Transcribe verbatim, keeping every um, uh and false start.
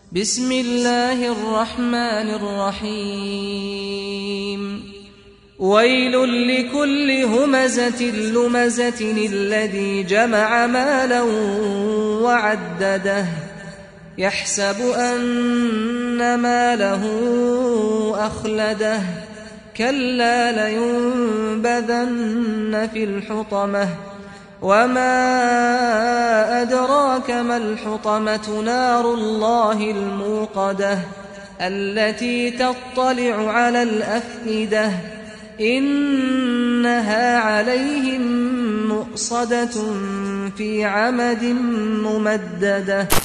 بسم الله الرحمن الرحيم ويل لكل همزة لمزة الذي جمع مالا وعدده يحسب أن ماله أخلده كلا لينبذن في الحطمة وما أدراك ما الحطمة نار الله الموقدة التي تطلع على الأفئدة إنها عليهم مؤصدة في عمد ممددة.